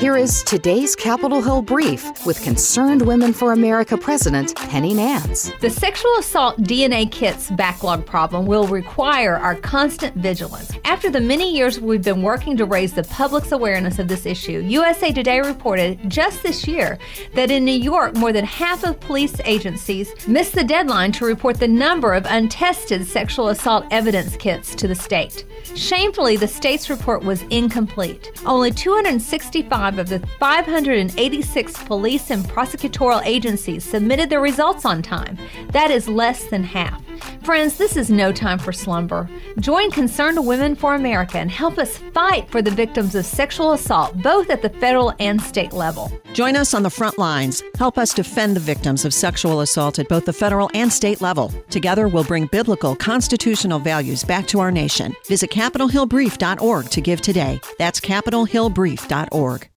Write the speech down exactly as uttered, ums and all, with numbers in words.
Here is today's Capitol Hill Brief with Concerned Women for America President Penny Nance. The sexual assault D N A kits backlog problem will require our constant vigilance. After the many years we've been working to raise the public's awareness of this issue, U S A Today reported just this year that in New York, more than half of police agencies missed the deadline to report the number of untested sexual assault evidence kits to the state. Shamefully, the state's report was incomplete. Only two hundred sixty-five of the five hundred eighty-six police and prosecutorial agencies submitted their results on time. That is less than half. Friends, this is no time for slumber. Join Concerned Women for America and help us fight for the victims of sexual assault, both at the federal and state level. Join us on the front lines. Help us defend the victims of sexual assault at both the federal and state level. Together, we'll bring biblical, constitutional values back to our nation. Visit capitol hill brief dot org to give today. That's capitol hill brief dot org.